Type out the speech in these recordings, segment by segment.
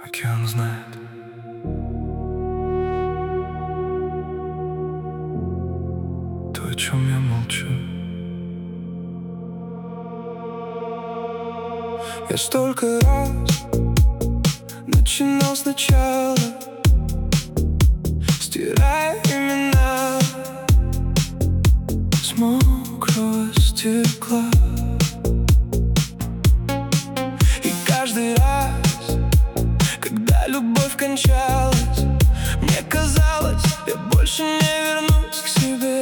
Океан знает. То, о чем я молчу. Я столько раз начинал сначала, стирая имена с мокрого стекла. И каждый раз, когда любовь кончалась, мне казалось, я больше не вернусь к себе.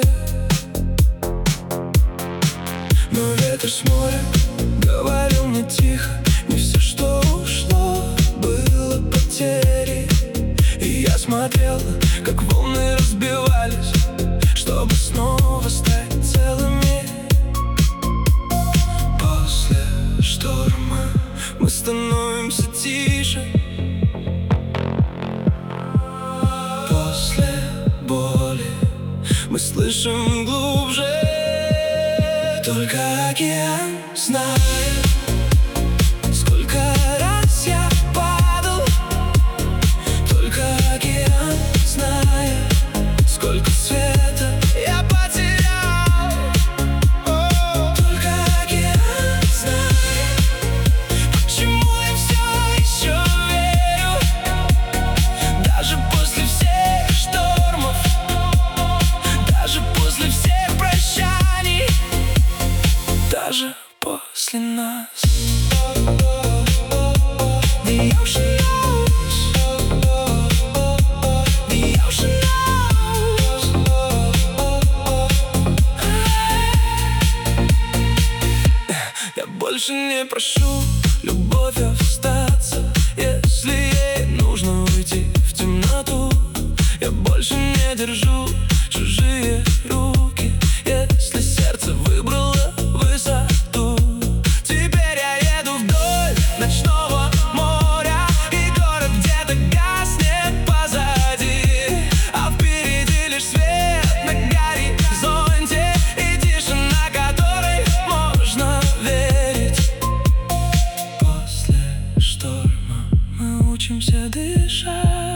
Но ветер с моря говорил мне тихо: не все, что ушло, было потерей. И я смотрел, как волны разбивались, чтобы снова стать целыми. После шторма мы становимся тише. После боли мы слышим глубже. Только океан знает, сколько раз я падал. Только океан знает, сколько света я потерял. Только океан знает, почему я все еще верю. Даже после всех штормов, даже после всех прощаний, даже после нас. The ocean knows. The ocean knows. Я больше не прошу любовь остаться, если ей нужно уйти в темноту. Я больше не держу чужие руки, если сердце выбрало высоту. Теперь я еду вдоль ночного моря, и город где-то гаснет позади, а впереди лишь свет на горизонте и тишина, которой можно верить. После шторма мы учимся дышать.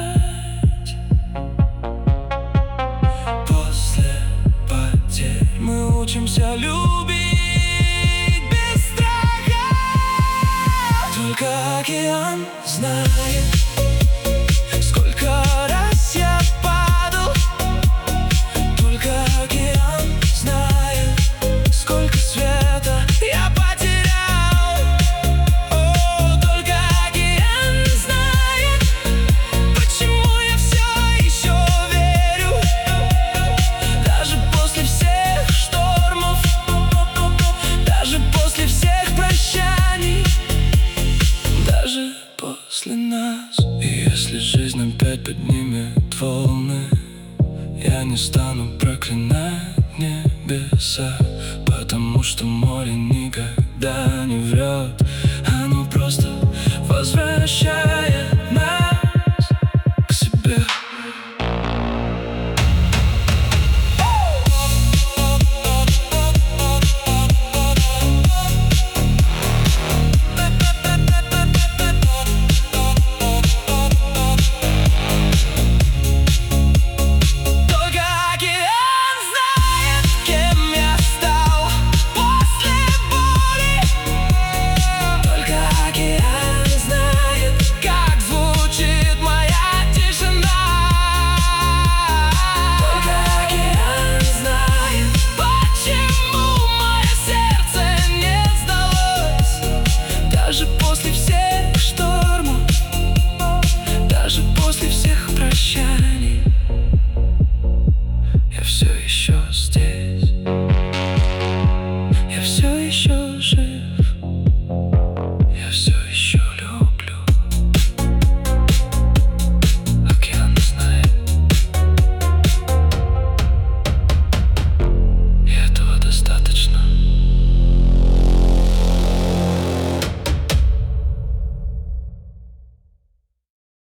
После потерь мы учимся любить без страха. Только океан знает, сколько раз я падал. Только океан знает, сколько света я потерял. Только океан знает, почему я все еще верю. Даже после всех штормов, даже после всех прощаний, даже после нас. И если жизнь опять поднимет волны, я не стану проклинать